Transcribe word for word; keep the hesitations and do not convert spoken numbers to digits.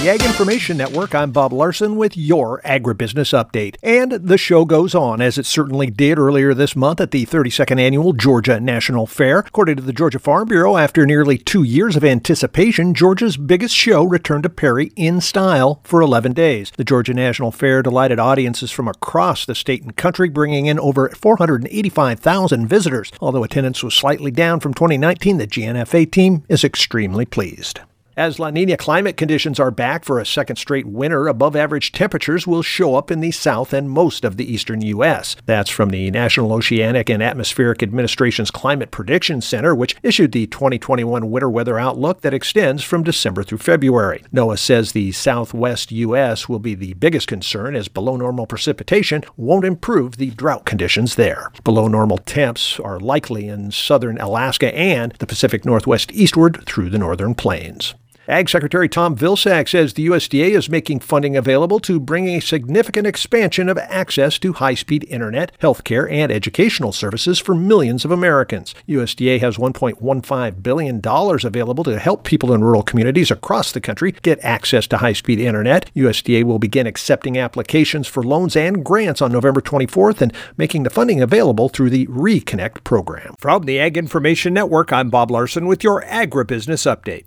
the Ag Information Network, I'm Bob Larson with your Agribusiness Update. And the show goes on, as it certainly did earlier this month at the thirty-second Annual Georgia National Fair. According to the Georgia Farm Bureau, after nearly two years of anticipation, Georgia's biggest show returned to Perry in style for eleven days. The Georgia National Fair delighted audiences from across the state and country, bringing in over four hundred eighty-five thousand visitors. Although attendance was slightly down from twenty nineteen, the G N F A team is extremely pleased. As La Nina climate conditions are back for a second straight winter, above-average temperatures will show up in the south and most of the eastern U S. That's from the National Oceanic and Atmospheric Administration's Climate Prediction Center, which issued the twenty twenty-one winter weather outlook that extends from December through February. NOAA says the southwest U S will be the biggest concern, as below-normal precipitation won't improve the drought conditions there. Below-normal temps are likely in southern Alaska and the Pacific Northwest eastward through the northern plains. Ag Secretary Tom Vilsack says the U S D A is making funding available to bring a significant expansion of access to high-speed internet, healthcare, and educational services for millions of Americans. U S D A has one point one five billion dollars available to help people in rural communities across the country get access to high-speed internet. U S D A will begin accepting applications for loans and grants on November twenty-fourth and making the funding available through the Reconnect program. From the Ag Information Network, I'm Bob Larson with your Agribusiness Update.